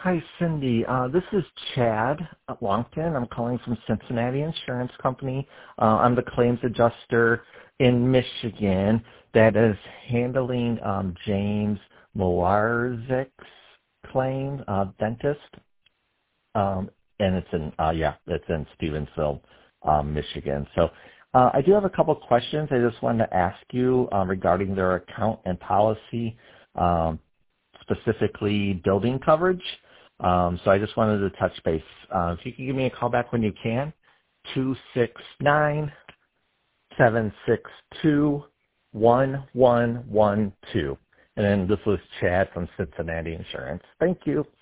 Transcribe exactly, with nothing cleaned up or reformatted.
Hi, Cindy. Uh, this is Chad Longton. I'm calling from Cincinnati Insurance Company. Uh, I'm the claims adjuster in Michigan that is handling um, James Moarzik's claim, uh, dentist. Um, and it's in, uh, yeah, it's in Stevensville, um, Michigan. So uh, I do have a couple questions I just wanted to ask you um, regarding their account and policy, um, specifically building coverage. Um, so I just wanted to touch base. Uh, if you can give me a call back when you can, two six nine, seven six two, one one one two. And then this was Chad from Cincinnati Insurance. Thank you.